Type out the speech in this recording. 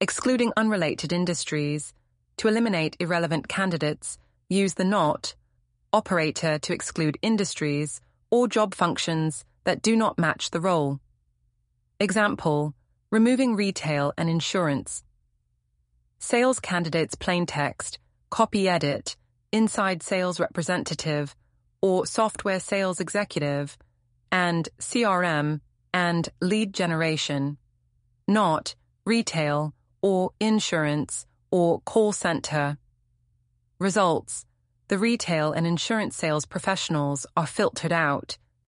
Excluding unrelated industries. To eliminate irrelevant candidates, use the not operator to exclude industries or job functions that do not match the role. Example, removing retail and insurance. Sales candidates plain text, copy edit, inside sales representative, or software sales executive, and CRM and lead generation. Not retail or insurance or call center. Results. The retail and insurance sales professionals are filtered out.